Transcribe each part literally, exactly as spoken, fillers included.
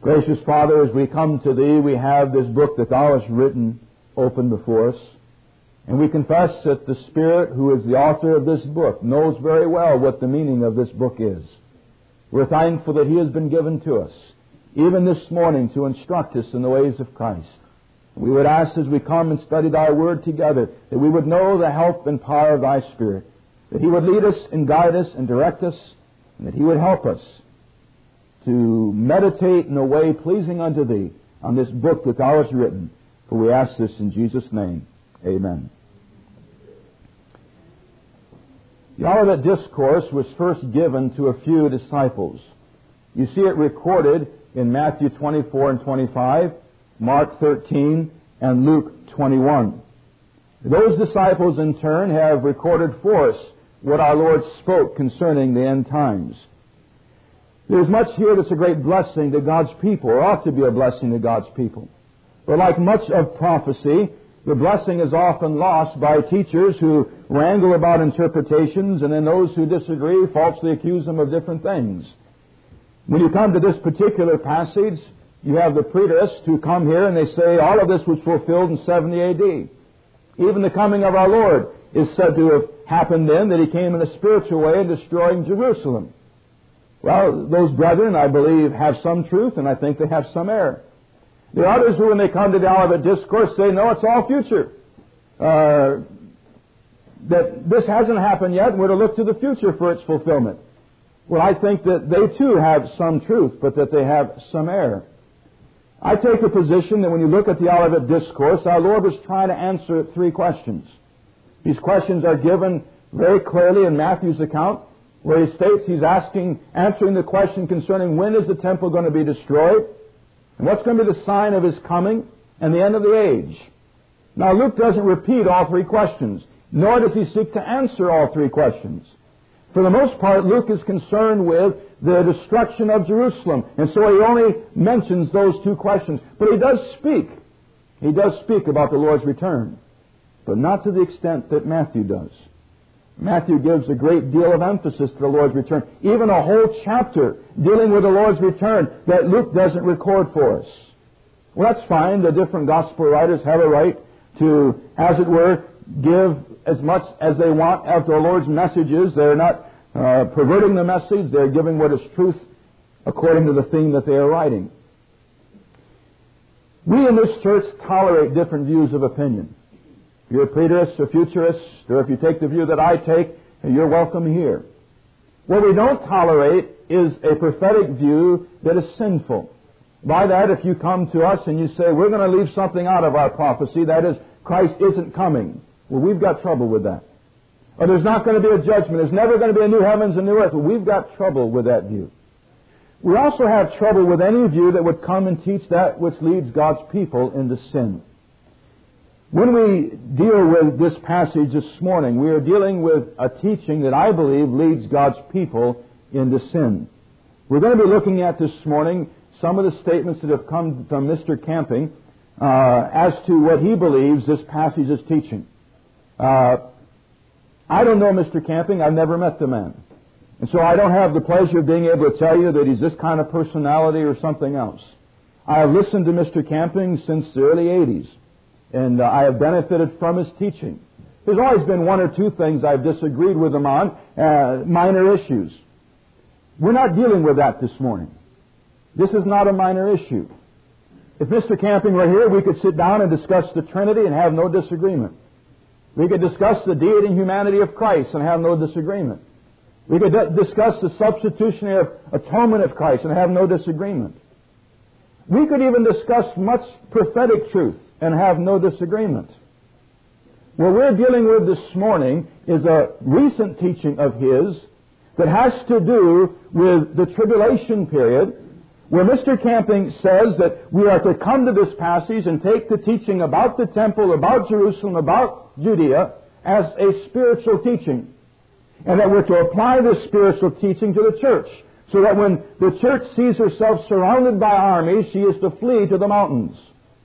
Gracious Father, as we come to Thee, we have this book that Thou hast written open before us. And we confess that the Spirit, who is the author of this book, knows very well what the meaning of this book is. We're thankful that He has been given to us, even this morning, to instruct us in the ways of Christ. We would ask as we come and study Thy Word together that we would know the help and power of Thy Spirit, that He would lead us and guide us and direct us, and that He would help us to meditate in a way pleasing unto Thee on this book that Thou hast written. For we ask this in Jesus' name. Amen. The Olivet Discourse was first given to a few disciples. You see it recorded in Matthew twenty-four and twenty-five, Mark thirteen, and Luke twenty-one. Those disciples in turn have recorded for us what our Lord spoke concerning the end times. There's much here that's a great blessing to God's people, or ought to be a blessing to God's people. But like much of prophecy, the blessing is often lost by teachers who wrangle about interpretations, and then those who disagree falsely accuse them of different things. When you come to this particular passage, you have the preterists who come here and they say all of this was fulfilled in seventy A D. Even the coming of our Lord is said to have happened then, that He came in a spiritual way and destroying Jerusalem. Well, those brethren, I believe, have some truth, and I think they have some error. The others who, when they come to the Olivet Discourse, say, no, it's all future. Uh, that this hasn't happened yet, and we're to look to the future for its fulfillment. Well, I think that they too have some truth, but that they have some error. I take the position that when you look at the Olivet Discourse, our Lord was trying to answer three questions. These questions are given very clearly in Matthew's account, where He states He's asking, answering the question concerning when is the temple going to be destroyed, and what's going to be the sign of His coming, and the end of the age. Now, Luke doesn't repeat all three questions, nor does he seek to answer all three questions. For the most part, Luke is concerned with the destruction of Jerusalem, and so he only mentions those two questions. But he does speak. He does speak about the Lord's return, but not to the extent that Matthew does. Matthew gives a great deal of emphasis to the Lord's return, even a whole chapter dealing with the Lord's return that Luke doesn't record for us. Well, that's fine. The different gospel writers have a right to, as it were, give as much as they want of the Lord's messages. They're not uh, perverting the message. They're giving what is truth according to the theme that they are writing. We in this church tolerate different views of opinion. If you're a preterist or futurist, or if you take the view that I take, you're welcome here. What we don't tolerate is a prophetic view that is sinful. By that, if you come to us and you say, we're going to leave something out of our prophecy, that is, Christ isn't coming, well, we've got trouble with that. Or there's not going to be a judgment. There's never going to be a new heavens and new earth. Well, we've got trouble with that view. We also have trouble with any view that would come and teach that which leads God's people into sin. When we deal with this passage this morning, we are dealing with a teaching that I believe leads God's people into sin. We're going to be looking at this morning some of the statements that have come from Mister Camping uh, as to what he believes this passage is teaching. Uh, I don't know Mister Camping. I've never met the man. And so I don't have the pleasure of being able to tell you that he's this kind of personality or something else. I have listened to Mister Camping since the early eighties. And uh, I have benefited from his teaching. There's always been one or two things I've disagreed with him on, uh, minor issues. We're not dealing with that this morning. This is not a minor issue. If Mister Camping were here, we could sit down and discuss the Trinity and have no disagreement. We could discuss the deity and humanity of Christ and have no disagreement. We could d- discuss the substitutionary atonement of Christ and have no disagreement. We could even discuss much prophetic truth and have no disagreement. What we're dealing with this morning is a recent teaching of his that has to do with the tribulation period, where Mister Camping says that we are to come to this passage and take the teaching about the temple, about Jerusalem, about Judea as a spiritual teaching, and that we're to apply this spiritual teaching to the church, so that when the church sees herself surrounded by armies, she is to flee to the mountains.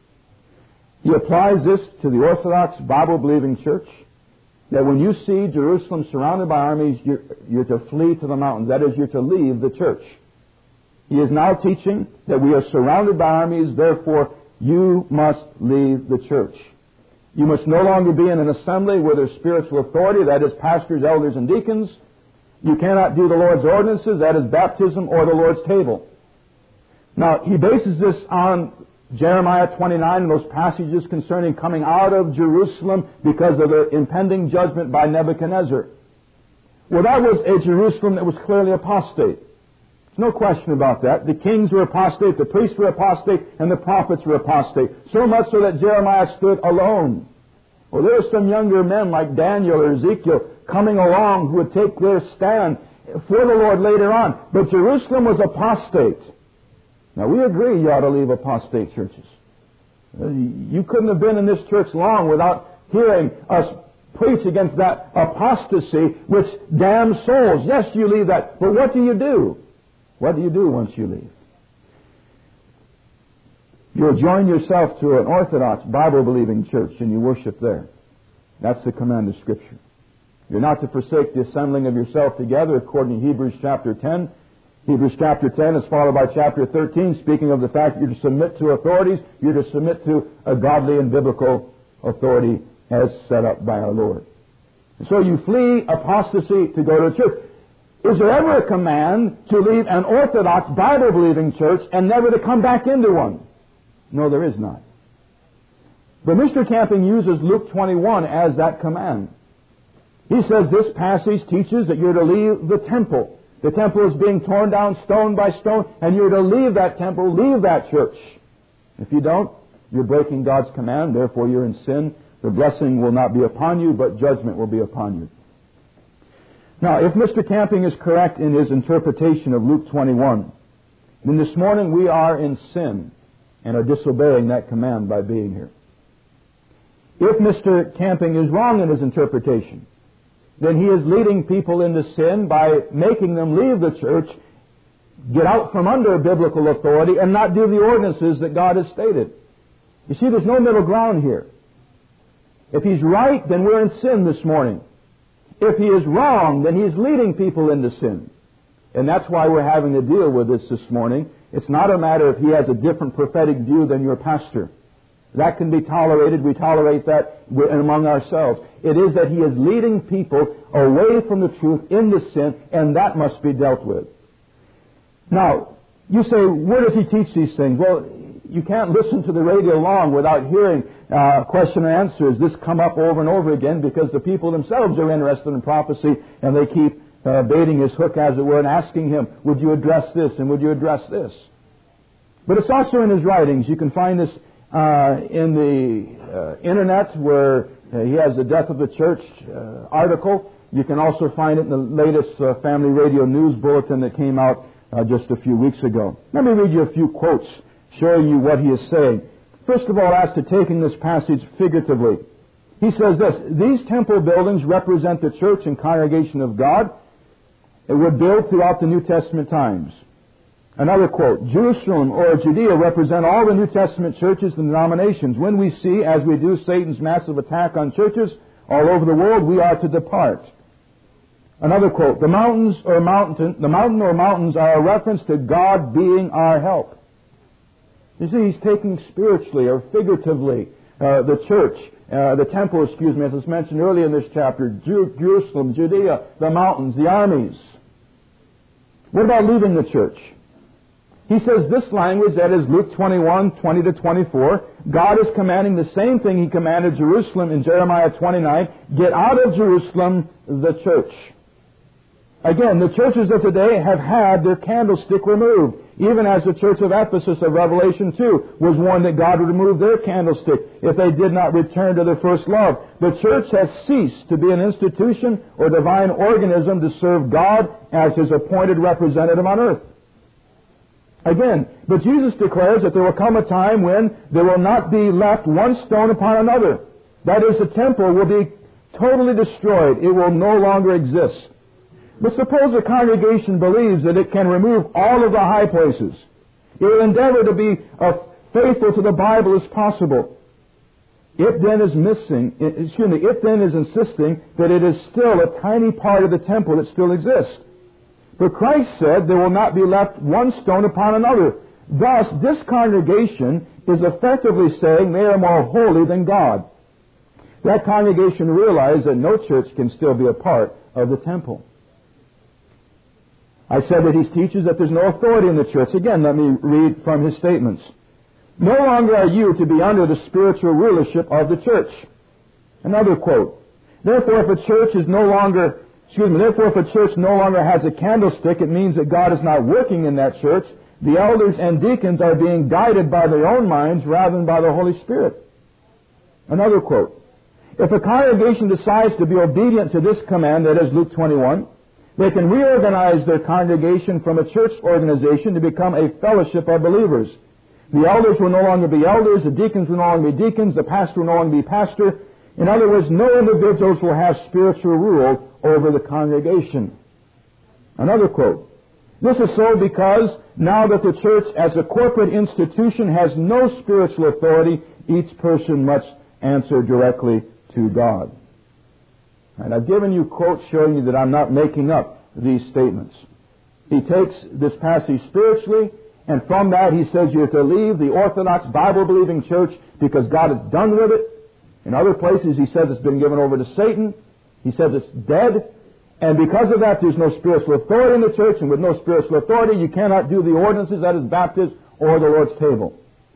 He applies this to the Orthodox Bible-believing church, that when you see Jerusalem surrounded by armies, you're, you're to flee to the mountains. That is, you're to leave the church. He is now teaching that we are surrounded by armies, therefore you must leave the church. You must no longer be in an assembly where there's spiritual authority, that is pastors, elders, and deacons. You cannot do the Lord's ordinances, that is baptism or the Lord's table. Now, he bases this on Jeremiah twenty-nine and those passages concerning coming out of Jerusalem because of the impending judgment by Nebuchadnezzar. Well, that was a Jerusalem that was clearly apostate. There's no question about that. The kings were apostate, the priests were apostate, and the prophets were apostate. So much so that Jeremiah stood alone. Well, there are some younger men like Daniel or Ezekiel coming along who would take their stand for the Lord later on. But Jerusalem was apostate. Now, we agree you ought to leave apostate churches. You couldn't have been in this church long without hearing us preach against that apostasy which damns souls. Yes, you leave that. But what do you do? What do you do once you leave? You'll join yourself to an Orthodox, Bible-believing church and you worship there. That's the command of Scripture. You're not to forsake the assembling of yourself together according to Hebrews chapter ten. Hebrews chapter ten is followed by chapter thirteen, speaking of the fact that you're to submit to authorities, you're to submit to a godly and biblical authority as set up by our Lord. And so you flee apostasy to go to a church. Is there ever a command to leave an Orthodox, Bible-believing church and never to come back into one? No, there is not. But Mister Camping uses Luke twenty-one as that command. He says this passage teaches that you're to leave the temple. The temple is being torn down stone by stone, and you're to leave that temple, leave that church. If you don't, you're breaking God's command, therefore you're in sin. The blessing will not be upon you, but judgment will be upon you. Now, if Mister Camping is correct in his interpretation of Luke twenty-one, then this morning we are in sin and are disobeying that command by being here. If Mister Camping is wrong in his interpretation, then he is leading people into sin by making them leave the church, get out from under biblical authority, and not do the ordinances that God has stated. You see, there's no middle ground here. If he's right, then we're in sin this morning. If he is wrong, then he's leading people into sin. And that's why we're having to deal with this this morning. It's not a matter if he has a different prophetic view than your pastor. That can be tolerated. We tolerate that among ourselves. It is that he is leading people away from the truth into sin, and that must be dealt with. Now, you say, where does he teach these things? Well, you can't listen to the radio long without hearing uh, question and answers. This come up over and over again because the people themselves are interested in prophecy, and they keep uh, baiting his hook, as it were, and asking him, would you address this and would you address this? But it's also in his writings. You can find this uh, in the uh, Internet, where uh, he has the Death of the Church uh, article. You can also find it in the latest uh, Family Radio News Bulletin that came out uh, just a few weeks ago. Let me read you a few quotes showing you what he is saying. First of all, as to taking this passage figuratively, he says this: these temple buildings represent the church and congregation of God. It would build throughout the New Testament times. Another quote: Jerusalem or Judea represent all the New Testament churches and denominations. When we see, as we do, Satan's massive attack on churches all over the world, we are to depart. Another quote: the mountains or mountain, the mountain or mountains are a reference to God being our help. You see, he's taking spiritually or figuratively uh, the church, uh, the temple, excuse me, as was mentioned earlier in this chapter, Ju- Jerusalem, Judea, the mountains, the armies. What about leaving the church? He says this language, that is Luke twenty-one, twenty to twenty-four, God is commanding the same thing he commanded Jerusalem in Jeremiah twenty-nine, get out of Jerusalem, the church. Again, the churches of today have had their candlestick removed, even as the church of Ephesus of Revelation two was warned that God would remove their candlestick if they did not return to their first love. The church has ceased to be an institution or divine organism to serve God as his appointed representative on earth. Again, but Jesus declares that there will come a time when there will not be left one stone upon another. That is, the temple will be totally destroyed. It will no longer exist. But suppose a congregation believes that it can remove all of the high places. It will endeavor to be as faithful to the Bible as possible. It then is missing, excuse me, it then is insisting that it is still a tiny part of the temple that still exists. For Christ said, there will not be left one stone upon another. Thus, this congregation is effectively saying they are more holy than God. That congregation realized that no church can still be a part of the temple. I said that he teaches that there's no authority in the church. Again, let me read from his statements. No longer are you to be under the spiritual rulership of the church. Another quote. Therefore, if a church is no longer, excuse me, therefore if a church no longer has a candlestick, it means that God is not working in that church. The elders and deacons are being guided by their own minds rather than by the Holy Spirit. Another quote. If a congregation decides to be obedient to this command, that is Luke twenty-one, they can reorganize their congregation from a church organization to become a fellowship of believers. The elders will no longer be elders, the deacons will no longer be deacons, the pastor will no longer be pastor. In other words, no individuals will have spiritual rule over the congregation. Another quote. This is so because now that the church as a corporate institution has no spiritual authority, each person must answer directly to God. And I've given you quotes showing you that I'm not making up these statements. He takes this passage spiritually, and from that he says you're to leave the Orthodox Bible-believing church because God is done with it. In other places he says it's been given over to Satan. He says it's dead. And because of that, there's no spiritual authority in the church, and with no spiritual authority, you cannot do the ordinances, that is baptism or the Lord's table.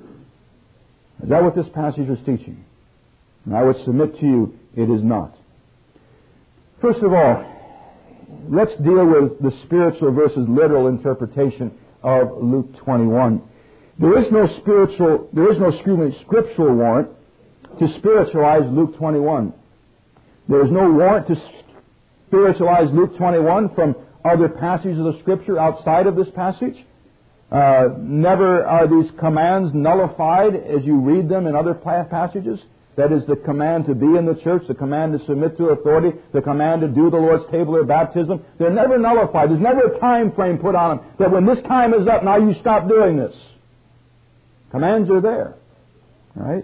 Is that what this passage is teaching? And I would submit to you, it is not. First of all, let's deal with the spiritual versus literal interpretation of Luke twenty-one. There is no spiritual, there is no scriptural warrant to spiritualize Luke twenty-one. There is no warrant to spiritualize Luke twenty-one from other passages of the Scripture outside of this passage. Uh, never are these commands nullified as you read them in other passages. That is the command to be in the church, the command to submit to authority, the command to do the Lord's table or baptism. They're never nullified. There's never a time frame put on them that when this time is up, now you stop doing this. Commands are there. Right?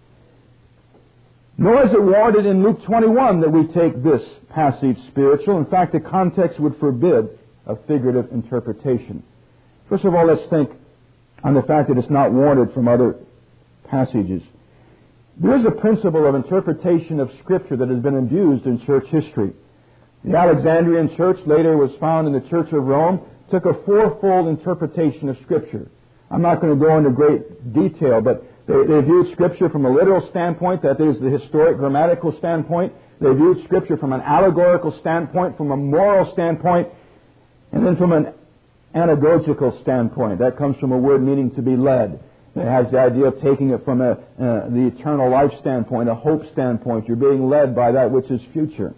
Nor is it warranted in Luke twenty-one that we take this passage spiritual. In fact, the context would forbid a figurative interpretation. First of all, let's think on the fact that it's not warranted from other passages. There is a principle of interpretation of Scripture that has been abused in church history. The Alexandrian church, later was found in the Church of Rome, took a fourfold interpretation of Scripture. I'm not going to go into great detail, but they, they viewed Scripture from a literal standpoint, that is the historic grammatical standpoint. They viewed Scripture from an allegorical standpoint, from a moral standpoint, and then from an anagogical standpoint. That comes from a word meaning to be led. It has the idea of taking it from a, uh, the eternal life standpoint, a hope standpoint. You're being led by that which is future.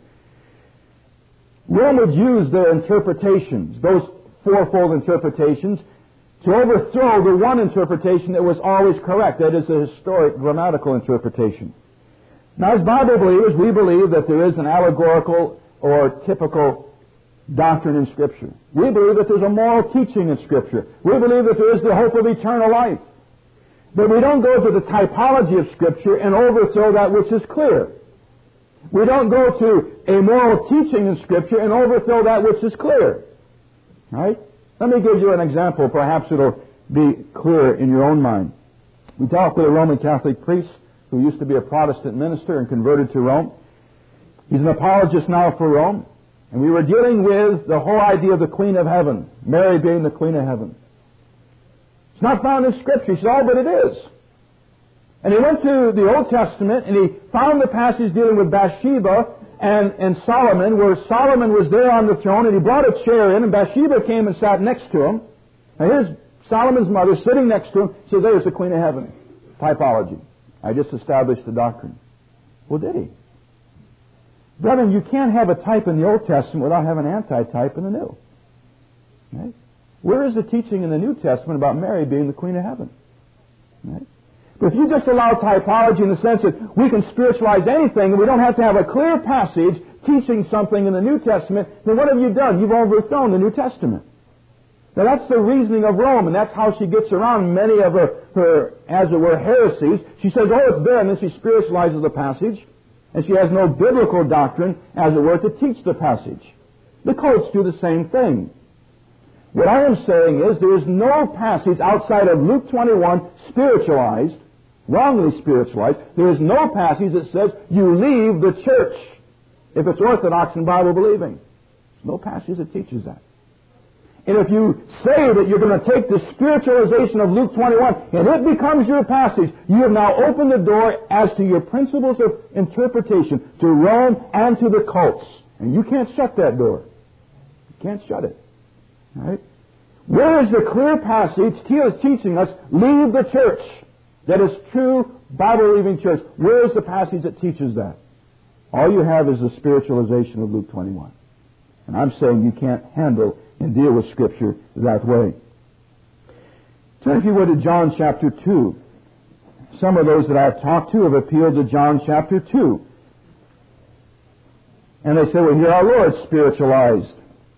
Rome would use their interpretations, those fourfold interpretations, to overthrow the one interpretation that was always correct. That is the historic grammatical interpretation. Now, as Bible believers, we believe that there is an allegorical or typical doctrine in Scripture. We believe that there's a moral teaching in Scripture. We believe that there is the hope of eternal life. But we don't go to the typology of Scripture and overthrow that which is clear. We don't go to a moral teaching in Scripture and overthrow that which is clear. Right? Let me give you an example. Perhaps it'll be clear in your own mind. We talked with a Roman Catholic priest who used to be a Protestant minister and converted to Rome. He's an apologist now for Rome. And we were dealing with the whole idea of the Queen of Heaven, Mary being the Queen of Heaven. It's not found in Scripture. He said, oh, but it is. And he went to the Old Testament and he found the passage dealing with Bathsheba and, and Solomon, where Solomon was there on the throne, and he brought a chair in, and Bathsheba came and sat next to him. And here's Solomon's mother sitting next to him. So there's the Queen of Heaven. Typology. I just established the doctrine. Well, did he? Brethren, you can't have a type in the Old Testament without having an anti-type in the New. Right? Where is the teaching in the New Testament about Mary being the Queen of Heaven? Right? But if you just allow typology in the sense that we can spiritualize anything and we don't have to have a clear passage teaching something in the New Testament, then what have you done? You've overthrown the New Testament. Now that's the reasoning of Rome, and that's how she gets around many of her, her as it were, heresies. She says, oh, it's there, and then she spiritualizes the passage, and she has no biblical doctrine, as it were, to teach the passage. The cults do the same thing. What I am saying is there is no passage outside of Luke twenty-one spiritualized, wrongly spiritualized. There is no passage that says you leave the church if it's Orthodox and Bible believing. There's no passage that teaches that. And if you say that you're going to take the spiritualization of Luke twenty-one and it becomes your passage, you have now opened the door as to your principles of interpretation to Rome and to the cults. And you can't shut that door. You can't shut it. All right? Where is the clear passage teaching us, leave the church? That is true Bible-believing church. Where is the passage that teaches that? All you have is the spiritualization of Luke twenty-one. And I'm saying you can't handle and deal with Scripture that way. Turn, if you would, to John chapter two. Some of those that I've talked to have appealed to John chapter two. And they say, well, here our Lord spiritualized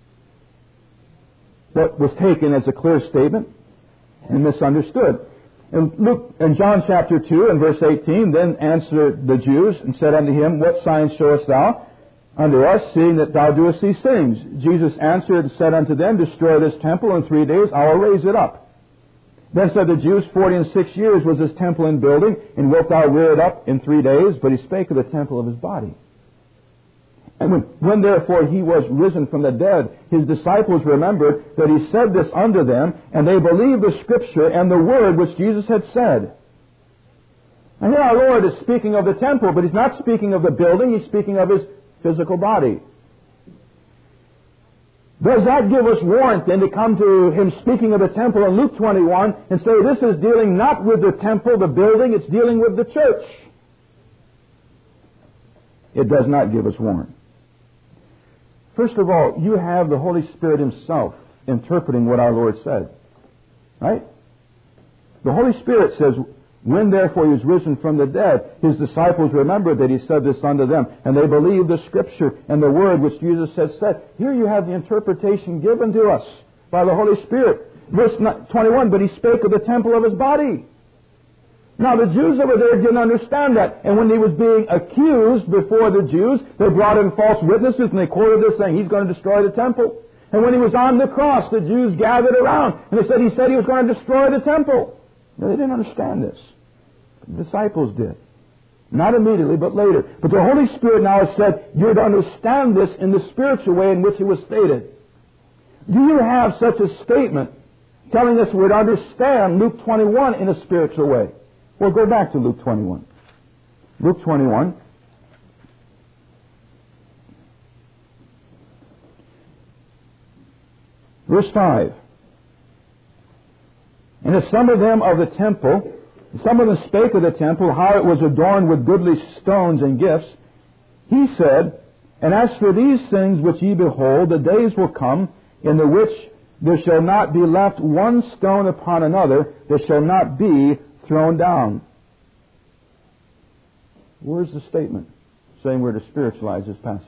what was taken as a clear statement and misunderstood. In Luke, in John chapter two and verse eighteen, then answered the Jews and said unto him, what sign showest thou unto us, seeing that thou doest these things? Jesus answered and said unto them, destroy this temple, in three days I will raise it up. Then said the Jews, forty and six years was this temple in building, and wilt thou rear it up in three days? But he spake of the temple of his body. And when, when therefore he was risen from the dead, his disciples remembered that he said this unto them, and they believed the Scripture and the word which Jesus had said. And here our Lord is speaking of the temple, but he's not speaking of the building, he's speaking of his physical body. Does that give us warrant then to come to him speaking of the temple in Luke twenty-one and say this is dealing not with the temple, the building, it's dealing with the church? It does not give us warrant. First of all, you have the Holy Spirit himself interpreting what our Lord said. Right? The Holy Spirit says, when therefore he was risen from the dead, his disciples remembered that he said this unto them, and they believed the Scripture and the word which Jesus has said. Here you have the interpretation given to us by the Holy Spirit. Verse twenty-one, but he spake of the temple of his body. Now the Jews over there didn't understand that, and when he was being accused before the Jews, they brought in false witnesses, and they quoted this saying, he's going to destroy the temple. And when he was on the cross, the Jews gathered around, and they said he said he was going to destroy the temple. Now, they didn't understand this. The disciples did. Not immediately, but later. But the Holy Spirit now has said, you're to understand this in the spiritual way in which it was stated. Do you have such a statement telling us we're to understand Luke twenty-one in a spiritual way? Well, go back to Luke twenty-one. Luke twenty-one. Verse five. And as some of them of the temple, some of them spake of the temple, how it was adorned with goodly stones and gifts, he said, and as for these things which ye behold, the days will come in the which there shall not be left one stone upon another, there shall not be thrown down. Where's the statement saying we're to spiritualize this passage?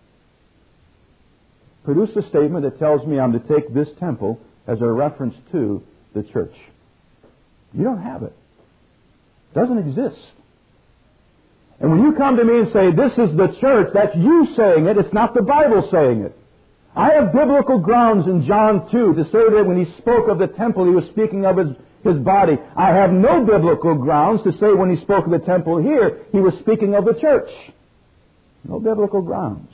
Produce a statement that tells me I'm to take this temple as a reference to the church. You don't have it. It doesn't exist. And when you come to me and say, this is the church, that's you saying it, it's not the Bible saying it. I have biblical grounds in John two to say that when he spoke of the temple, he was speaking of his, his body. I have no biblical grounds to say when he spoke of the temple here, he was speaking of the church. No biblical grounds.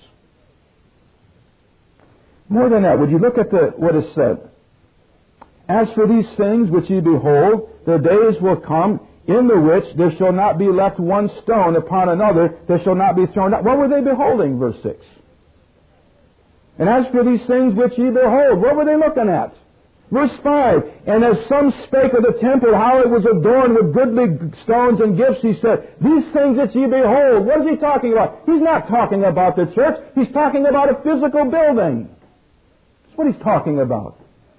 More than that, would you look at the, what is said? As for these things which ye behold, the days will come in the which there shall not be left one stone upon another, there shall not be thrown out. What were they beholding, verse six? And as for these things which ye behold, what were they looking at? Verse five, and as some spake of the temple, how it was adorned with goodly stones and gifts, he said, these things that ye behold, what is he talking about? He's not talking about the church, he's talking about a physical building. That's what he's talking about.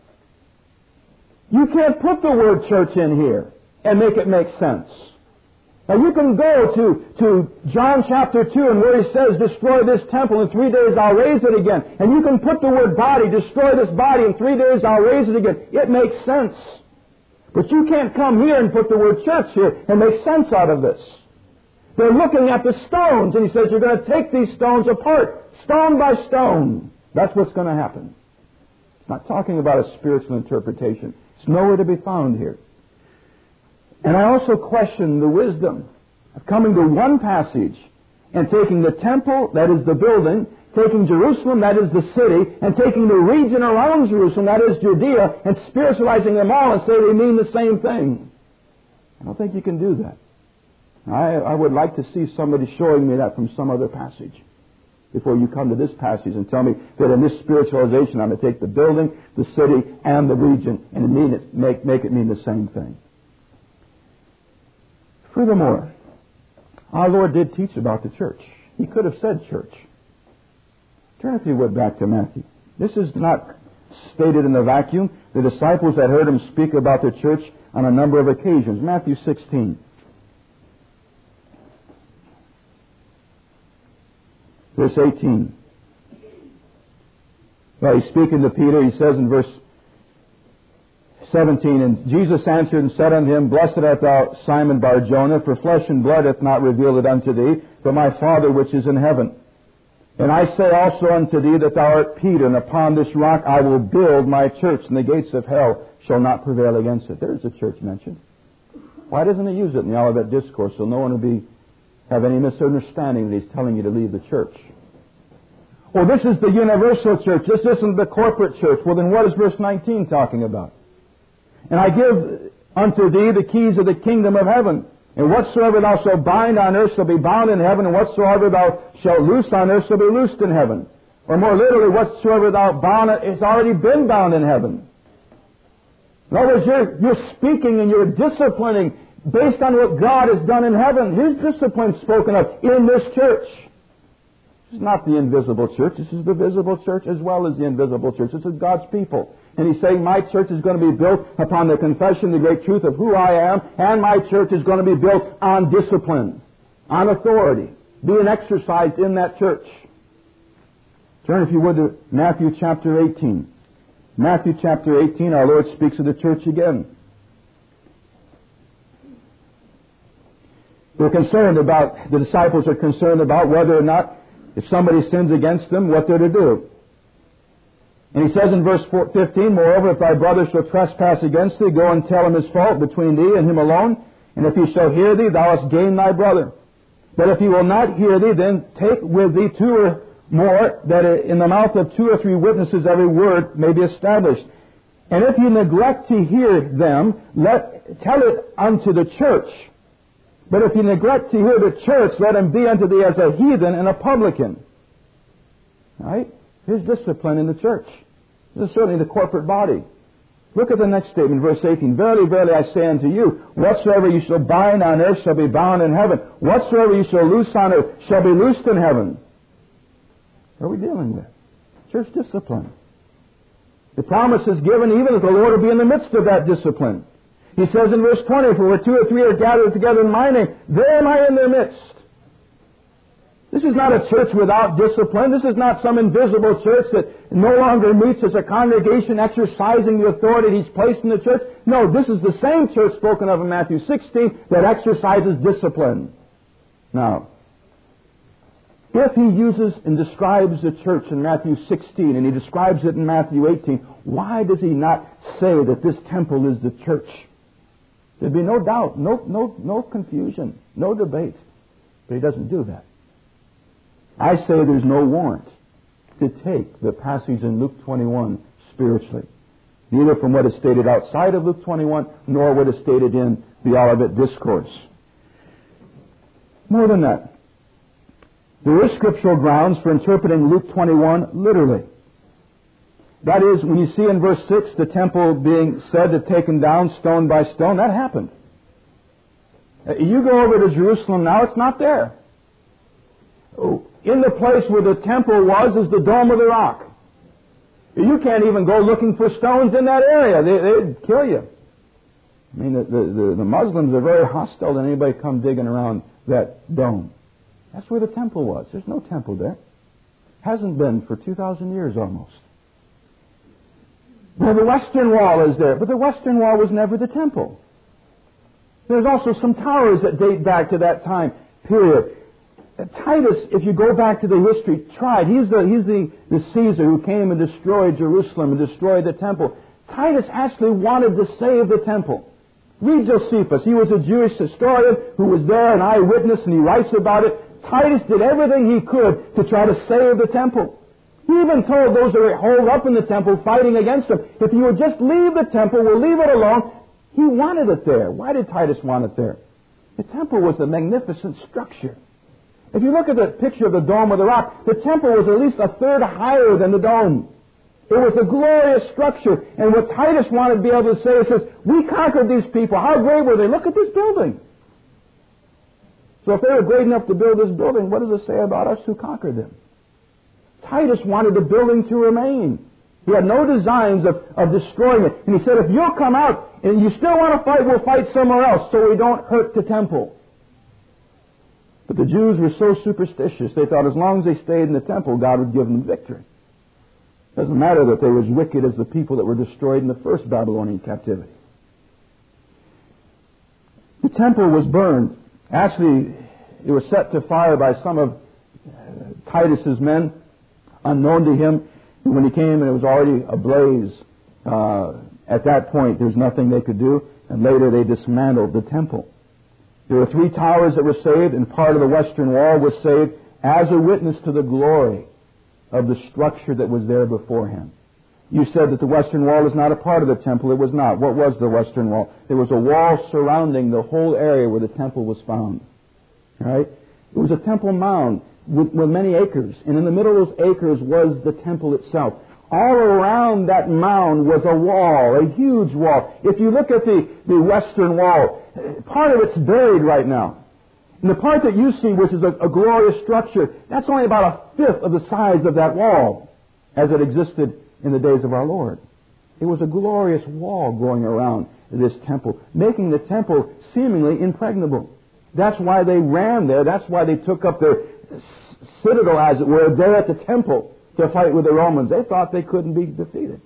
You can't put the word church in here and make it make sense. Now you can go to, to John chapter two and where he says, destroy this temple, in three days I'll raise it again. And you can put the word body, destroy this body, in three days I'll raise it again. It makes sense. But you can't come here and put the word church here and make sense out of this. They're looking at the stones, and he says, you're going to take these stones apart, stone by stone. That's what's going to happen. It's not talking about a spiritual interpretation. It's nowhere to be found here. And I also question the wisdom of coming to one passage and taking the temple, that is the building, taking Jerusalem, that is the city, and taking the region around Jerusalem, that is Judea, and spiritualizing them all and say they mean the same thing. I don't think you can do that. I, I would like to see somebody showing me that from some other passage before you come to this passage and tell me that in this spiritualization I'm going to take the building, the city, and the region and mean it, make, make it mean the same thing. Furthermore, our Lord did teach about the church. He could have said church. Turn, if you would, back to Matthew. This is not stated in a vacuum. The disciples had heard him speak about the church on a number of occasions. Matthew sixteen. Verse eighteen. Well, he's speaking to Peter. He says in verse seventeen, And Jesus answered and said unto him, Blessed art thou, Simon Bar-Jonah, for flesh and blood hath not revealed it unto thee, but my Father which is in heaven. And I say also unto thee that thou art Peter, and upon this rock I will build my church, and the gates of hell shall not prevail against it. There's the church mentioned. Why doesn't he use it in the Olivet Discourse so no one will be have any misunderstanding that he's telling you to leave the church? Well, this is the universal church. This isn't the corporate church. Well, then what is verse nineteen talking about? And I give unto thee the keys of the kingdom of heaven. And whatsoever thou shalt bind on earth shall be bound in heaven, and whatsoever thou shalt loose on earth shall be loosed in heaven. Or more literally, whatsoever thou bound has already been bound in heaven. In other words, you're, you're speaking and you're disciplining based on what God has done in heaven. His discipline spoken of in this church. This is not the invisible church. This is the visible church as well as the invisible church. This is God's people. And he's saying, my church is going to be built upon the confession, the great truth of who I am, and my church is going to be built on discipline, on authority, being exercised in that church. Turn, if you would, to Matthew chapter eighteen. Matthew chapter eighteen, our Lord speaks of the church again. They're concerned about, the disciples are concerned about whether or not, if somebody sins against them, what they're to do. And he says in verse fifteen, Moreover, if thy brother shall trespass against thee, go and tell him his fault between thee and him alone. And if he shall hear thee, thou hast gained thy brother. But if he will not hear thee, then take with thee two or more, that in the mouth of two or three witnesses every word may be established. And if you neglect to hear them, let tell it unto the church. But if you neglect to hear the church, let him be unto thee as a heathen and a publican. Right? Here's discipline in the church. This is certainly the corporate body. Look at the next statement, verse eighteen. Verily, verily, I say unto you, whatsoever you shall bind on earth shall be bound in heaven. Whatsoever you shall loose on earth shall be loosed in heaven. What are we dealing with? Church discipline. The promise is given even that the Lord will be in the midst of that discipline. He says in verse twenty, For where two or three are gathered together in my name, there am I in their midst. This is not a church without discipline. This is not some invisible church that no longer meets as a congregation exercising the authority He's placed in the church. No, this is the same church spoken of in Matthew sixteen that exercises discipline. Now, if He uses and describes the church in Matthew sixteen and He describes it in Matthew eighteen, why does He not say that this temple is the church? There'd be no doubt, no, no, no confusion, no debate. But He doesn't do that. I say there's no warrant to take the passage in Luke twenty-one spiritually, neither from what is stated outside of Luke twenty-one, nor what is stated in the Olivet Discourse. More than that, there is scriptural grounds for interpreting Luke twenty-one literally. That is, when you see in verse six the temple being said to have taken down stone by stone, that happened. You go over to Jerusalem now, it's not there. In the place where the temple was is the Dome of the Rock. You can't even go looking for stones in that area. They, they'd kill you. I mean, the, the, the Muslims are very hostile to anybody come digging around that dome. That's where the temple was. There's no temple there. Hasn't been for two thousand years almost. Well, the Western Wall is there, but the Western Wall was never the temple. There's also some towers that date back to that time period. Titus, if you go back to the history, tried. He's the he's the, the Caesar who came and destroyed Jerusalem and destroyed the temple. Titus actually wanted to save the temple. Read Josephus. He was a Jewish historian who was there, an eyewitness, and he writes about it. Titus did everything he could to try to save the temple. He even told those that were holed up in the temple fighting against him, if you would just leave the temple, we'll leave it alone. He wanted it there. Why did Titus want it there? The temple was a magnificent structure. If you look at the picture of the Dome of the Rock, the temple was at least a third higher than the dome. It was a glorious structure. And what Titus wanted to be able to say is, says, we conquered these people. How great were they? Look at this building. So if they were great enough to build this building, what does it say about us who conquered them? Titus wanted the building to remain. He had no designs of, of destroying it. And he said, if you'll come out and you still want to fight, we'll fight somewhere else so we don't hurt the temple. But the Jews were so superstitious, they thought as long as they stayed in the temple, God would give them victory. It doesn't matter that they were as wicked as the people that were destroyed in the first Babylonian captivity. The temple was burned. Actually, it was set to fire by some of Titus's men, unknown to him. And when he came, and it was already ablaze. Uh, at that point, there's nothing they could do. And later, they dismantled the temple. There were three towers that were saved, and part of the western wall was saved as a witness to the glory of the structure that was there beforehand. You said that the western wall is not a part of the temple. It was not. What was the western wall? There was a wall surrounding the whole area where the temple was found. All right? It was a temple mound with, with many acres, and in the middle of those acres was the temple itself. All around that mound was a wall, a huge wall. If you look at the, the western wall, part of it's buried right now. And the part that you see, which is a, a glorious structure, that's only about a fifth of the size of that wall as it existed in the days of our Lord. It was a glorious wall going around this temple, making the temple seemingly impregnable. That's why they ran there. That's why they took up their citadel, as it were, there at the temple to fight with the Romans. They thought they couldn't be defeated.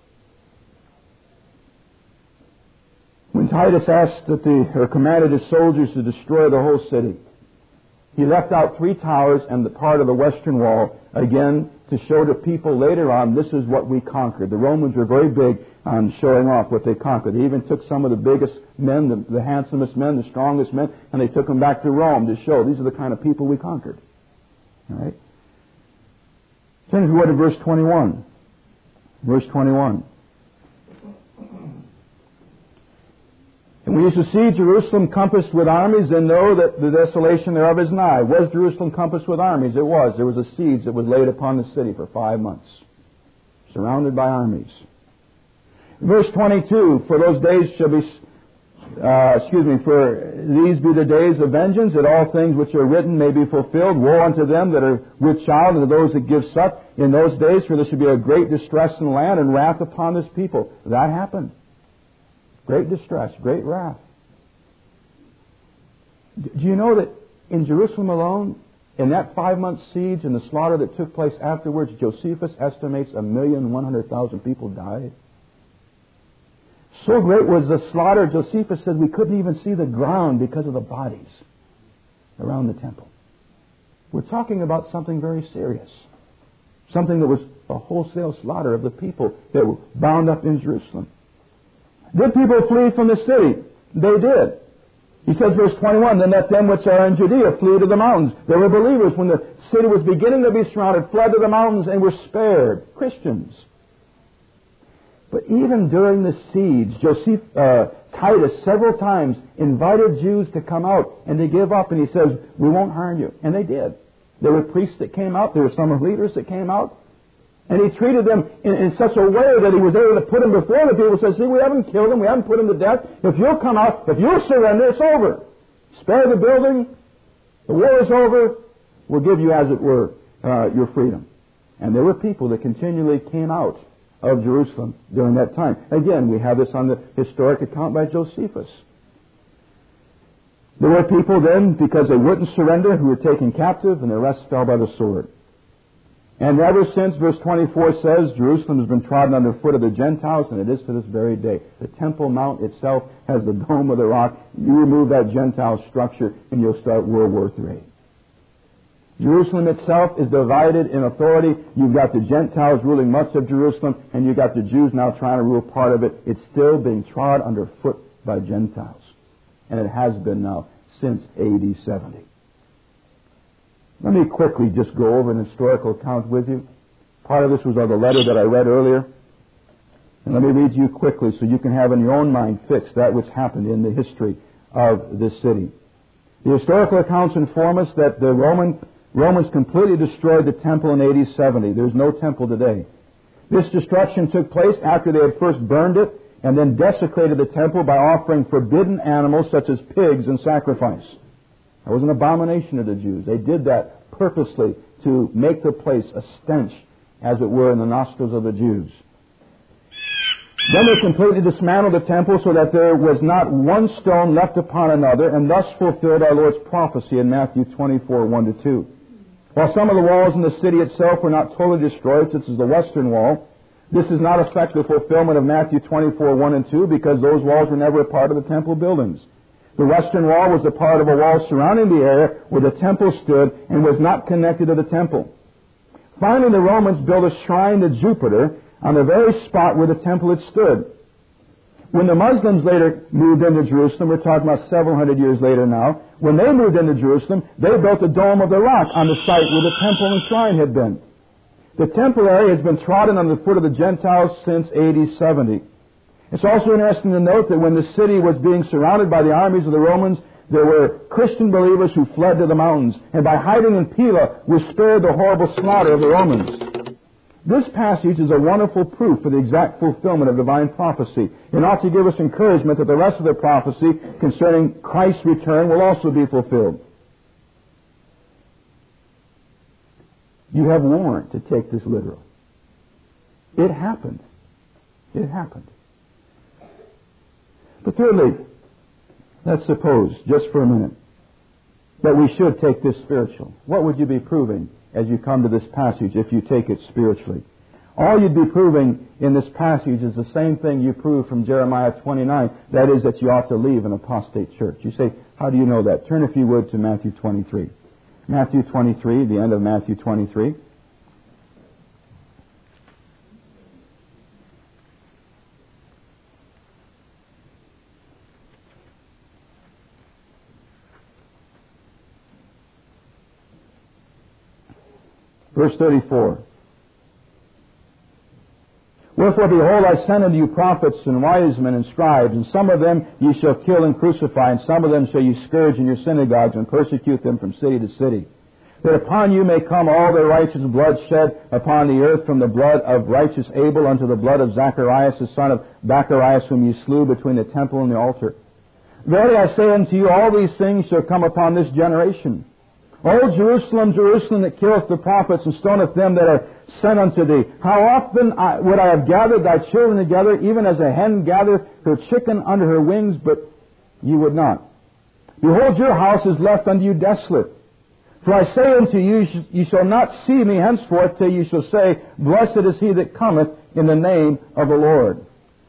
When Titus asked that the, or commanded his soldiers to destroy the whole city, he left out three towers and the part of the western wall, again, to show to people later on, this is what we conquered. The Romans were very big on showing off what they conquered. They even took some of the biggest men, the, the handsomest men, the strongest men, and they took them back to Rome to show these are the kind of people we conquered. All right? Turn if you would to verse twenty-one. Verse twenty-one. And when you shall see Jerusalem compassed with armies, then know that the desolation thereof is nigh. Was Jerusalem compassed with armies? It was. There was a siege that was laid upon the city for five months, surrounded by armies. Verse twenty-two, for those days shall be, uh, excuse me, for these be the days of vengeance, that all things which are written may be fulfilled. Woe unto them that are with child, and to those that give suck in those days, for there shall be a great distress in the land, and wrath upon this people. That happened. Great distress, great wrath. Do you know that in Jerusalem alone, in that five-month siege and the slaughter that took place afterwards, Josephus estimates a million one hundred thousand people died? So great was the slaughter, Josephus said we couldn't even see the ground because of the bodies around the temple. We're talking about something very serious. Something that was a wholesale slaughter of the people that were bound up in Jerusalem. Did people flee from the city? They did. He says, verse twenty-one, then let them which are in Judea flee to the mountains. There were believers when the city was beginning to be surrounded, fled to the mountains and were spared. Christians. But even during the siege, Joseph, uh, Titus several times invited Jews to come out and to give up. And he says, we won't harm you. And they did. There were priests that came out. There were some leaders that came out. And he treated them in, in such a way that he was able to put them before the people. Says, see, we haven't killed them. We haven't put them to death. If you'll come out, if you'll surrender, it's over. Spare the building. The war is over. We'll give you, as it were, uh, your freedom. And there were people that continually came out of Jerusalem during that time. Again, we have this on the historic account by Josephus. There were people then, because they wouldn't surrender, who were taken captive, and the rest fell by the sword. And ever since, verse twenty-four says, Jerusalem has been trodden under foot of the Gentiles, and it is to this very day. The Temple Mount itself has the Dome of the Rock. You remove that Gentile structure, and you'll start World War Three. Jerusalem itself is divided in authority. You've got the Gentiles ruling much of Jerusalem, and you've got the Jews now trying to rule part of it. It's still being trod underfoot by Gentiles. And it has been now since A D seventy. Let me quickly just go over an historical account with you. Part of this was on the letter that I read earlier. And let me read you quickly so you can have in your own mind fixed that which happened in the history of this city. The historical accounts inform us that the Roman Romans completely destroyed the temple in A D seventy. There's no temple today. This destruction took place after they had first burned it and then desecrated the temple by offering forbidden animals such as pigs in sacrifice. That was an abomination to the Jews. They did that purposely to make the place a stench, as it were, in the nostrils of the Jews. Then they completely dismantled the temple so that there was not one stone left upon another, and thus fulfilled our Lord's prophecy in Matthew twenty-four, one to two. While some of the walls in the city itself were not totally destroyed, such as the western wall, this does not affect the fulfillment of Matthew twenty-four, one and two, because those walls were never a part of the temple buildings. The western wall was a part of a wall surrounding the area where the temple stood and was not connected to the temple. Finally, the Romans built a shrine to Jupiter on the very spot where the temple had stood. When the Muslims later moved into Jerusalem, we're talking about several hundred years later now, when they moved into Jerusalem, they built a dome of the rock on the site where the temple and shrine had been. The temple area has been trodden under the foot of the Gentiles since A D seventy. It's also interesting to note that when the city was being surrounded by the armies of the Romans, there were Christian believers who fled to the mountains, and by hiding in Pila were spared the horrible slaughter of the Romans. This passage is a wonderful proof for the exact fulfillment of divine prophecy. It ought to give us encouragement that the rest of the prophecy concerning Christ's return will also be fulfilled. You have warrant to take this literal. It happened. It happened. But thirdly, let's suppose, just for a minute, that we should take this spiritual. What would you be proving as you come to this passage if you take it spiritually? All you'd be proving in this passage is the same thing you prove from Jeremiah twenty-nine, that is, that you ought to leave an apostate church. You say, how do you know that? Turn, if you would, to Matthew twenty-three. Matthew twenty-three, the end of Matthew twenty-three. Verse thirty-four. Wherefore, behold, I send unto you prophets and wise men and scribes, and some of them ye shall kill and crucify, and some of them shall ye scourge in your synagogues, and persecute them from city to city. That upon you may come all their righteous blood shed upon the earth, from the blood of righteous Abel unto the blood of Zacharias, the son of Bacharias, whom ye slew between the temple and the altar. Verily I say unto you, all these things shall come upon this generation. O Jerusalem, Jerusalem, that killeth the prophets and stoneth them that are sent unto thee, how often I, would I have gathered thy children together, even as a hen gathereth her chicken under her wings, but ye would not. Behold, your house is left unto you desolate. For I say unto you, ye shall not see me henceforth till ye shall say, Blessed is he that cometh in the name of the Lord.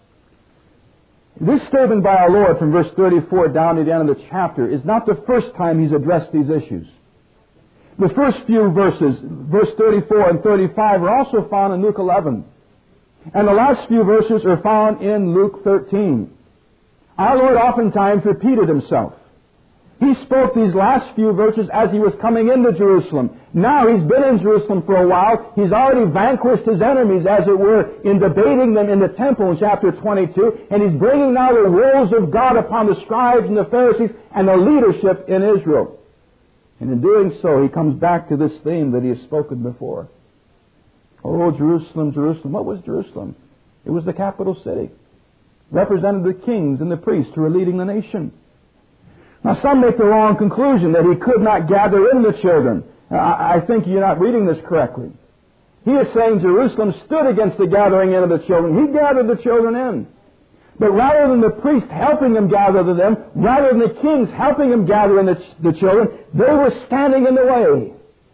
This statement by our Lord from verse thirty-four down to the end of the chapter is not the first time He's addressed these issues. The first few verses, verse thirty-four and thirty-five, are also found in Luke eleven. And the last few verses are found in Luke thirteen. Our Lord oftentimes repeated Himself. He spoke these last few verses as He was coming into Jerusalem. Now He's been in Jerusalem for a while. He's already vanquished His enemies, as it were, in debating them in the temple in chapter twenty-two. And He's bringing now the rules of God upon the scribes and the Pharisees and the leadership in Israel. And in doing so, He comes back to this theme that He has spoken before. Oh, Jerusalem, Jerusalem. What was Jerusalem? It was the capital city. Represented the kings and the priests who were leading the nation. Now, some make the wrong conclusion that He could not gather in the children. I think you're not reading this correctly. He is saying Jerusalem stood against the gathering in of the children. He gathered the children in. But rather than the priest helping them gather them, rather than the kings helping them gather in the, ch- the children, they were standing in the way.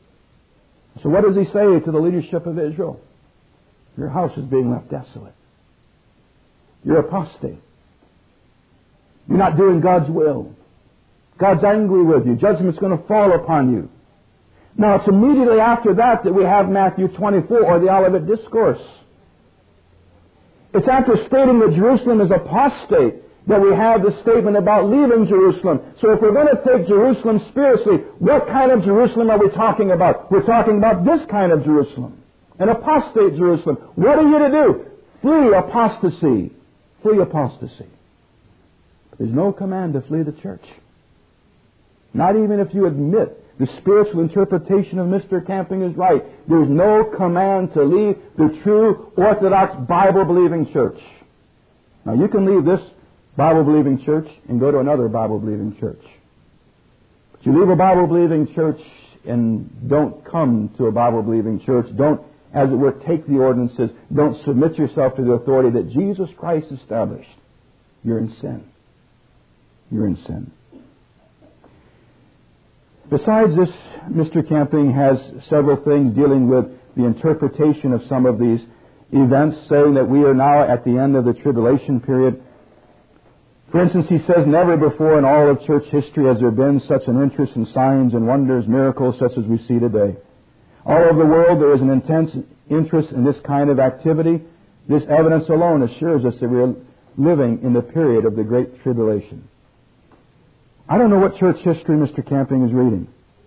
So what does He say to the leadership of Israel? Your house is being left desolate. You're apostate. You're not doing God's will. God's angry with you. Judgment's going to fall upon you. Now, it's immediately after that that we have Matthew twenty-four, or the Olivet Discourse. It's after stating that Jerusalem is apostate that we have the statement about leaving Jerusalem. So if we're going to take Jerusalem spiritually, what kind of Jerusalem are we talking about? We're talking about this kind of Jerusalem, an apostate Jerusalem. What are you to do? Flee apostasy. Flee apostasy. But there's no command to flee the church. Not even if you admit the spiritual interpretation of Mister Camping is right. There's no command to leave the true Orthodox Bible-believing church. Now, you can leave this Bible-believing church and go to another Bible-believing church. But you leave a Bible-believing church and don't come to a Bible-believing church. Don't, as it were, take the ordinances. Don't submit yourself to the authority that Jesus Christ established. You're in sin. You're in sin. Besides this, Mister Camping has several things dealing with the interpretation of some of these events, saying that we are now at the end of the tribulation period. For instance, he says, never before in all of church history has there been such an interest in signs and wonders, miracles such as we see today. All over the world there is an intense interest in this kind of activity. This evidence alone assures us that we are living in the period of the Great Tribulation. I don't know what church history Mister Camping is reading.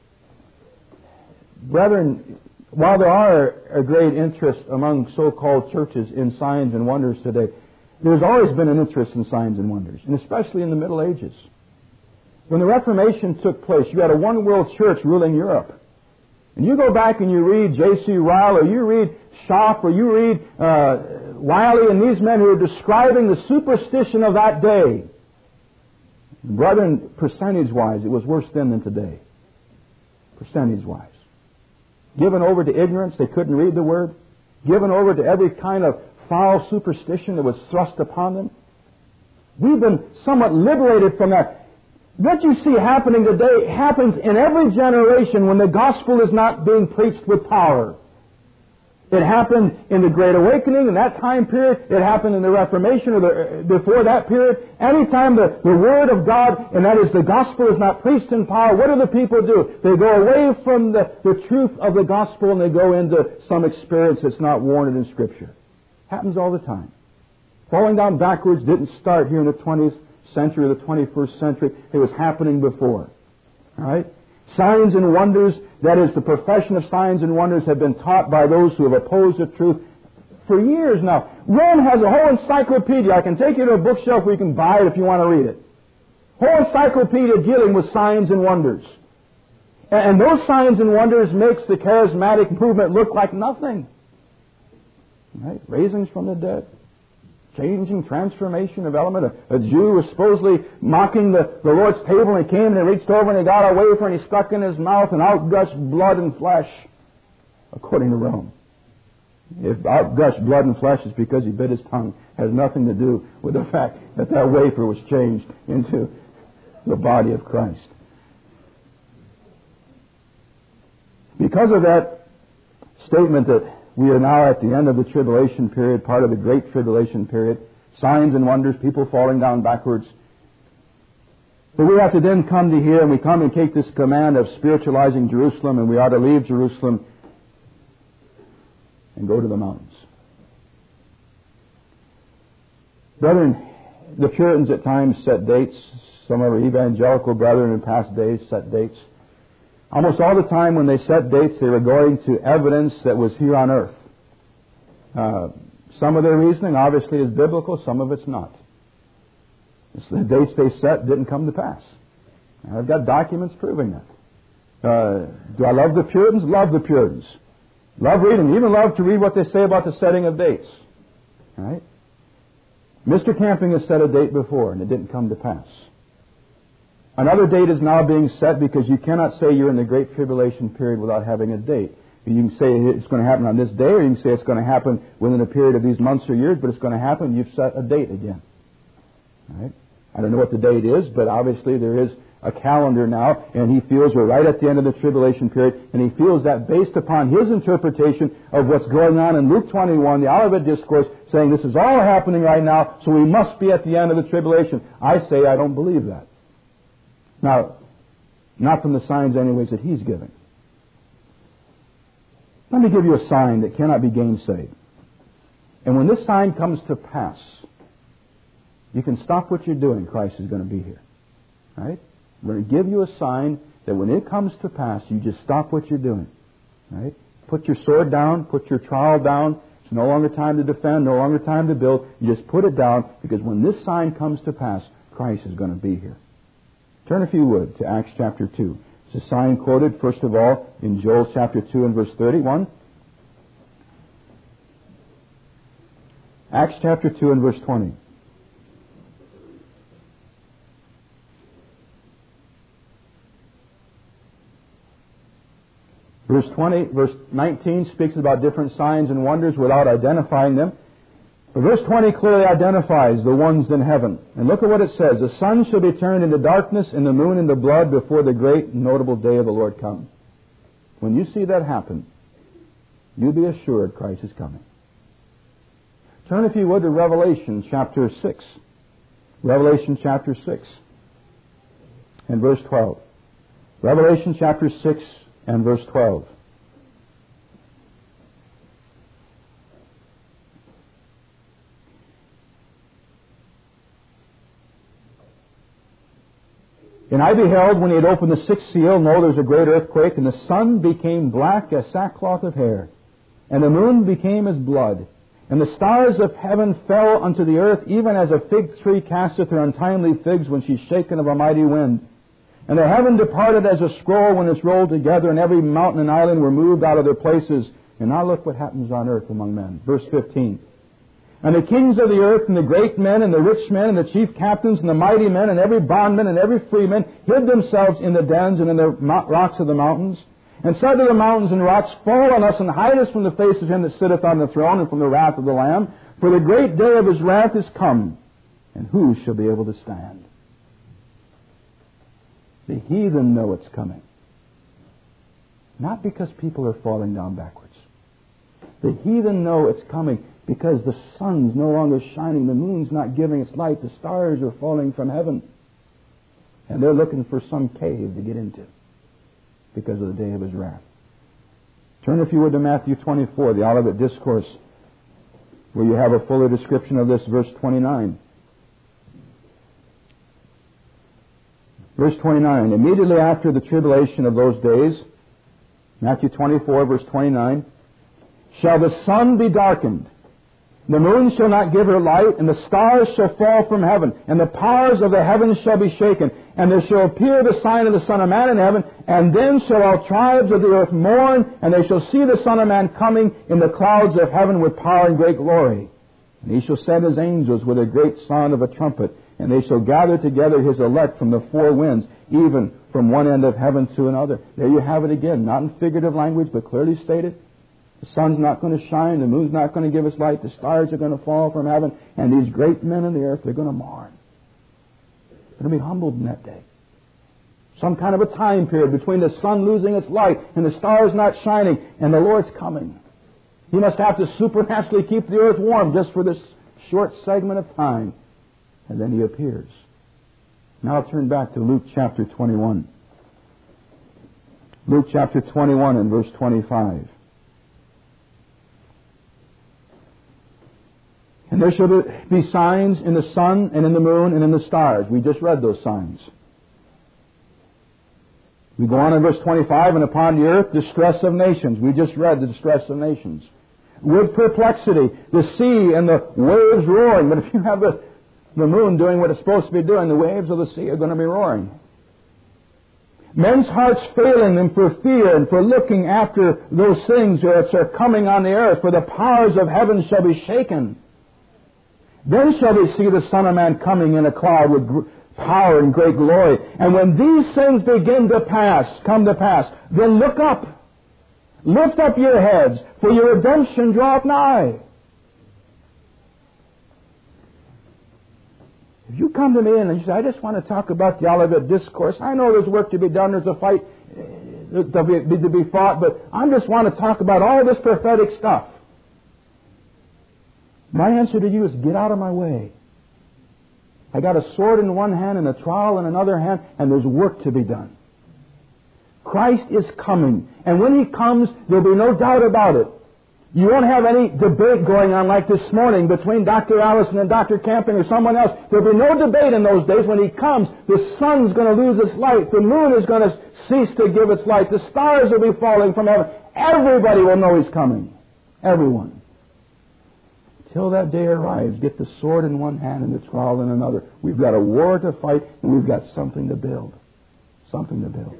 Brethren, while there are a great interest among so-called churches in signs and wonders today, there's always been an interest in signs and wonders, and especially in the Middle Ages. When the Reformation took place, you had a one-world church ruling Europe. And you go back and you read J C Ryle, or you read Schaff, or you read uh, Wiley, and these men who are describing the superstition of that day. Brethren, percentage-wise, it was worse then than today. Percentage-wise. Given over to ignorance, they couldn't read the Word. Given over to every kind of foul superstition that was thrust upon them. We've been somewhat liberated from that. What you see happening today happens in every generation when the gospel is not being preached with power. It happened in the Great Awakening, in that time period. It happened in the Reformation, or the, before that period. Anytime the, the Word of God, and that is the gospel, is not preached in power, what do the people do? They go away from the, the truth of the gospel and they go into some experience that's not warranted in Scripture. Happens all the time. Falling down backwards didn't start here in the twentieth century or the twenty-first century. It was happening before. All right? Signs and wonders, that is, the profession of signs and wonders, have been taught by those who have opposed the truth for years now. Rome has a whole encyclopedia. I can take you to a bookshelf where you can buy it if you want to read it. Whole encyclopedia dealing with signs and wonders. And those signs and wonders makes the charismatic movement look like nothing. Right? Raisings from the dead. Changing, transformation of element. A, a Jew was supposedly mocking the, the Lord's table, and he came and he reached over and he got a wafer and he stuck in his mouth, and out gushed blood and flesh, according to Rome. If out gushed blood and flesh is because he bit his tongue, it has nothing to do with the fact that that wafer was changed into the body of Christ. Because of that statement that we are now at the end of the tribulation period, part of the Great Tribulation period, signs and wonders, people falling down backwards. But we have to then come to here, and we come and take this command of spiritualizing Jerusalem, and we are to leave Jerusalem and go to the mountains. Brethren, the Puritans at times set dates. Some of our evangelical brethren in past days set dates. Almost all the time when they set dates, they were going to evidence that was here on earth. Uh, some of their reasoning obviously is biblical, some of it's not. It's the dates they set didn't come to pass. I've got documents proving that. Uh, do I love the Puritans? Love the Puritans. Love reading. Even love to read what they say about the setting of dates. All right? Mister Camping has set a date before, and it didn't come to pass. Another date is now being set, because you cannot say you're in the Great Tribulation period without having a date. You can say it's going to happen on this day, or you can say it's going to happen within a period of these months or years, but it's going to happen. You've set a date again. All right? I don't know what the date is, but obviously there is a calendar now, and he feels we're right at the end of the tribulation period, and he feels that based upon his interpretation of what's going on in Luke twenty-one, the Olivet Discourse, saying this is all happening right now, so we must be at the end of the tribulation. I say I don't believe that. Now, not from the signs anyways that he's giving. Let me give you a sign that cannot be gainsaid. And when this sign comes to pass, you can stop what you're doing. Christ is going to be here. Right? I'm going to give you a sign that when it comes to pass, you just stop what you're doing. Right? Put your sword down, put your trowel down. It's no longer time to defend, no longer time to build. You just put it down, because when this sign comes to pass, Christ is going to be here. Turn, if you would, to Acts chapter two. It's a sign quoted, first of all, in Joel chapter two and verse thirty-one. Acts chapter two and verse twenty. Verse twenty, verse nineteen speaks about different signs and wonders without identifying them. But verse twenty clearly identifies the ones in heaven. And look at what it says. The sun shall be turned into darkness and the moon into blood before the great and notable day of the Lord comes. When you see that happen, you be assured Christ is coming. Turn, if you would, to Revelation chapter six. Revelation chapter six and verse twelve. Revelation chapter six and verse twelve. And I beheld, when he had opened the sixth seal, know there was a great earthquake, and the sun became black as sackcloth of hair, and the moon became as blood, and the stars of heaven fell unto the earth, even as a fig tree casteth her untimely figs when she's shaken of a mighty wind. And the heaven departed as a scroll when it's rolled together, and every mountain and island were moved out of their places. And now look what happens on earth among men. Verse fifteen. And the kings of the earth, and the great men, and the rich men, and the chief captains, and the mighty men, and every bondman, and every freeman, hid themselves in the dens and in the rocks of the mountains, and said to the mountains and rocks, Fall on us, and hide us from the face of him that sitteth on the throne, and from the wrath of the Lamb. For the great day of his wrath is come, and who shall be able to stand? The heathen know it's coming. Not because people are falling down backwards. The heathen know it's coming because the sun's no longer shining, the moon's not giving its light, the stars are falling from heaven. And they're looking for some cave to get into because of the day of his wrath. Turn, if you would, to Matthew twenty-four, the Olivet Discourse, where you have a fuller description of this, verse twenty-nine. Verse twenty-nine, immediately after the tribulation of those days, Matthew twenty-four, verse twenty-nine, shall the sun be darkened, the moon shall not give her light, and the stars shall fall from heaven, and the powers of the heavens shall be shaken, and there shall appear the sign of the Son of Man in heaven, and then shall all tribes of the earth mourn, and they shall see the Son of Man coming in the clouds of heaven with power and great glory. And he shall send his angels with a great sound of a trumpet, and they shall gather together his elect from the four winds, even from one end of heaven to another. There you have it again, not in figurative language, but clearly stated. The sun's not going to shine, the moon's not going to give us light, the stars are going to fall from heaven, and these great men on the earth, they're going to mourn. They're going to be humbled in that day. Some kind of a time period between the sun losing its light and the stars not shining, and the Lord's coming. He must have to supernaturally keep the earth warm just for this short segment of time. And then he appears. Now I'll turn back to Luke chapter twenty-one. Luke chapter twenty-one and verse twenty-five. And there shall be signs in the sun and in the moon and in the stars. We just read those signs. We go on in verse twenty-five, and upon the earth distress of nations. We just read the distress of nations. With perplexity, the sea and the waves roaring. But if you have the, the moon doing what it's supposed to be doing, the waves of the sea are going to be roaring. Men's hearts failing them for fear and for looking after those things that are coming on the earth, for the powers of heaven shall be shaken. Then shall they see the Son of Man coming in a cloud with gr- power and great glory. And when these things begin to pass, come to pass, then look up. Lift up your heads, for your redemption draweth nigh. If you come to me and you say, I just want to talk about the Olivet Discourse, I know there's work to be done, there's a fight to be, to be fought, but I just want to talk about all this prophetic stuff. My answer to you is, get out of my way. I got a sword in one hand and a trowel in another hand, and there's work to be done. Christ is coming. And when He comes, there'll be no doubt about it. You won't have any debate going on like this morning between Doctor Allison and Doctor Camping or someone else. There'll be no debate in those days. When He comes, the sun's going to lose its light. The moon is going to cease to give its light. The stars will be falling from heaven. Everybody will know He's coming. Everyone. Till that day arrives, get the sword in one hand and the trowel in another. We've got a war to fight, and we've got something to build. Something to build.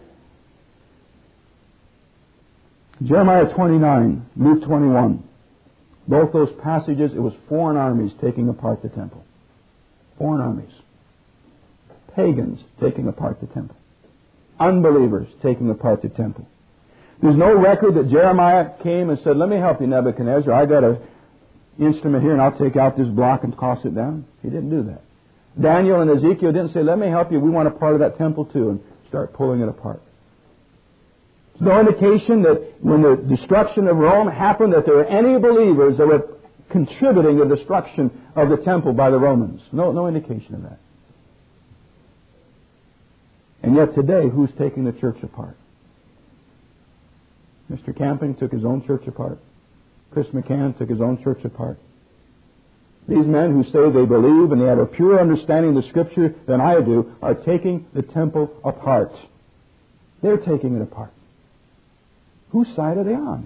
Jeremiah twenty-nine, Luke twenty-one. Both those passages, it was foreign armies taking apart the temple. Foreign armies. Pagans taking apart the temple. Unbelievers taking apart the temple. There's no record that Jeremiah came and said, let me help you, Nebuchadnezzar. I got an instrument here and I'll take out this block and toss it down. He didn't do that. Daniel and Ezekiel didn't say, let me help you. We want a part of that temple too, and start pulling it apart. There's no indication that when the destruction of Rome happened that there were any believers that were contributing to the destruction of the temple by the Romans. No, no indication of that. And yet today, who's taking the church apart? Mister Camping took his own church apart. Chris McCann took his own church apart. These men who say they believe and they have a pure understanding of the Scripture than I do are taking the temple apart. They're taking it apart. Whose side are they on?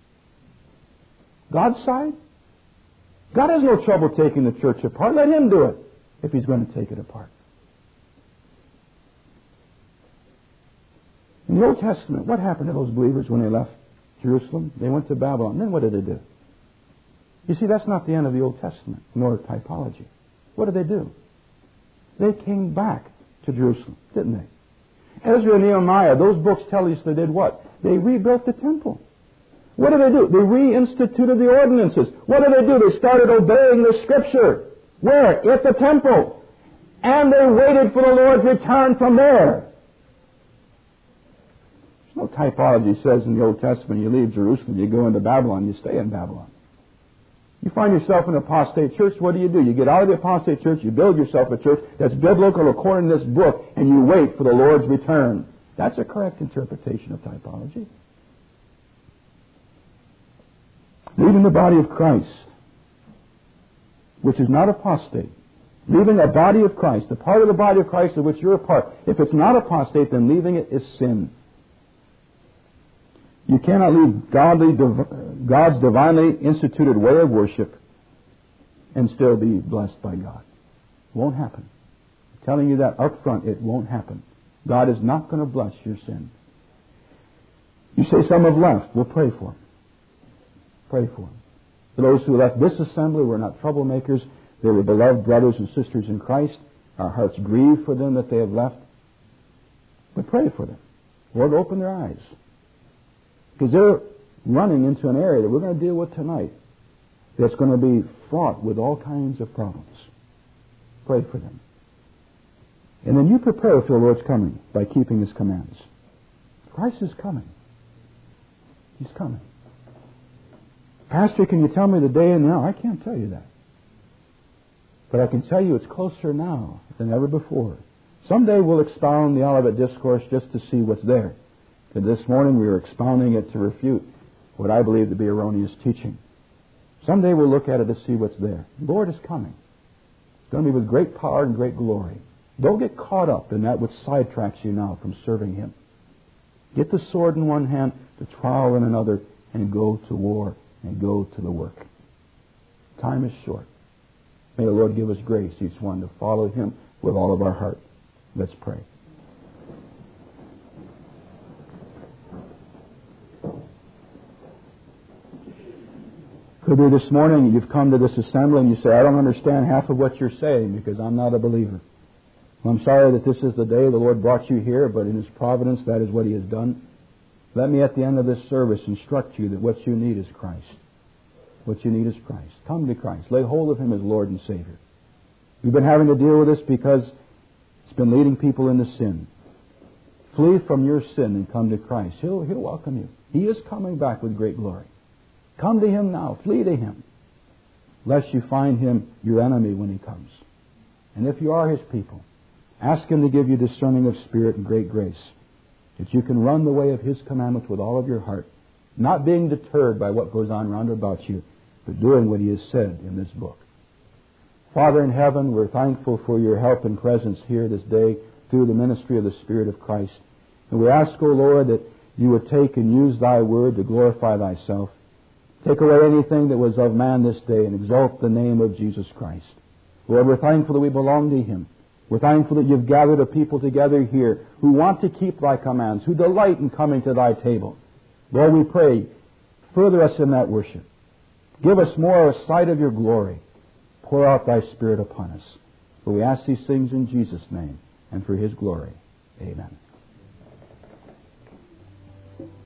God's side? God has no trouble taking the church apart. Let Him do it if He's going to take it apart. In the Old Testament, what happened to those believers when they left Jerusalem? They went to Babylon. Then what did they do? You see, that's not the end of the Old Testament, nor typology. What did they do? They came back to Jerusalem, didn't they? Ezra and Nehemiah, those books tell us they did what? They rebuilt the temple. What did they do? They reinstituted the ordinances. What did they do? They started obeying the Scripture. Where? At the temple. And they waited for the Lord's return from there. There's no typology says in the Old Testament, you leave Jerusalem, you go into Babylon, you stay in Babylon. You find yourself in an apostate church, what do you do? You get out of the apostate church, you build yourself a church that's biblical according to this book, and you wait for the Lord's return. That's a correct interpretation of typology. Leaving the body of Christ, which is not apostate. Leaving a body of Christ, the part of the body of Christ of which you're a part. If it's not apostate, then leaving it is sin. You cannot leave godly, God's divinely instituted way of worship and still be blessed by God. It won't happen. I'm telling you that up front, it won't happen. God is not going to bless your sin. You say some have left. We'll pray for them. Pray for them. For those who left this assembly, we're not troublemakers. They were beloved brothers and sisters in Christ. Our hearts grieve for them that they have left. But pray for them. Lord, open their eyes. Because they're running into an area that we're going to deal with tonight that's going to be fraught with all kinds of problems. Pray for them. And then you prepare for the Lord's coming by keeping His commands. Christ is coming. He's coming. Pastor, can you tell me the day and the hour? I can't tell you that. But I can tell you it's closer now than ever before. Someday we'll expound the Olivet Discourse just to see what's there. And this morning we were expounding it to refute what I believe to be erroneous teaching. Someday we'll look at it to see what's there. The Lord is coming. It's going to be with great power and great glory. Don't get caught up in that which sidetracks you now from serving Him. Get the sword in one hand, the trowel in another, and go to war and go to the work. Time is short. May the Lord give us grace, each one, to follow Him with all of our heart. Let's pray. Could be this morning you've come to this assembly and you say, I don't understand half of what you're saying because I'm not a believer. Well, I'm sorry that this is the day the Lord brought you here, but in His providence that is what He has done. Let me at the end of this service instruct you that what you need is Christ. What you need is Christ. Come to Christ. Lay hold of Him as Lord and Savior. We've been having to deal with this because it's been leading people into sin. Flee from your sin and come to Christ. He'll, he'll welcome you. He is coming back with great glory. Come to Him now. Flee to Him, lest you find Him your enemy when He comes. And if you are His people, ask Him to give you discerning of spirit and great grace that you can run the way of His commandments with all of your heart, not being deterred by what goes on round about you, but doing what He has said in this book. Father in heaven, we're thankful for your help and presence here this day through the ministry of the Spirit of Christ. And we ask, O Lord, that you would take and use thy word to glorify thyself. Take away anything that was of man this day and exalt the name of Jesus Christ. Lord, we're thankful that we belong to Him. We're thankful that you've gathered a people together here who want to keep thy commands, who delight in coming to thy table. Lord, we pray, further us in that worship. Give us more a sight of your glory. Pour out thy Spirit upon us. For we ask these things in Jesus' name and for His glory. Amen.